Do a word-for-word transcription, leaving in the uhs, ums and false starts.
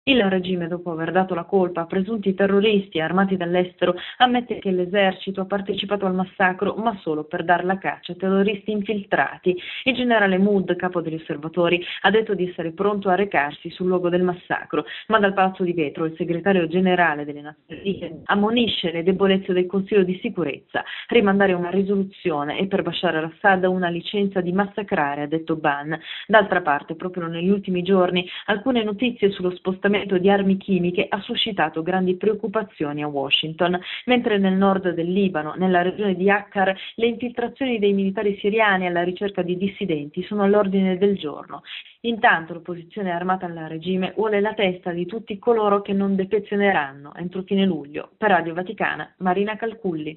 Il regime, dopo aver dato la colpa a presunti terroristi armati dall'estero, ammette che l'esercito ha partecipato al massacro, ma solo per dar la caccia a terroristi infiltrati. Il generale Mood, capo degli osservatori, ha detto di essere pronto a recarsi sul luogo del massacro, ma dal Palazzo di Vetro il segretario generale delle Nazioni Unite ammonisce le debolezze del Consiglio di sicurezza, rimandare una risoluzione e per Bashar al-Assad una licenza di massacrare, ha detto Ban. D'altra parte, proprio negli ultimi giorni, alcune notizie sullo spostamento di armi chimiche ha suscitato grandi preoccupazioni a Washington, mentre nel nord del Libano, nella regione di Akkar, le infiltrazioni dei militari siriani alla ricerca di dissidenti sono all'ordine del giorno. Intanto l'opposizione armata al regime vuole la testa di tutti coloro che non defezioneranno entro fine luglio. Per Radio Vaticana, Marina Calculli.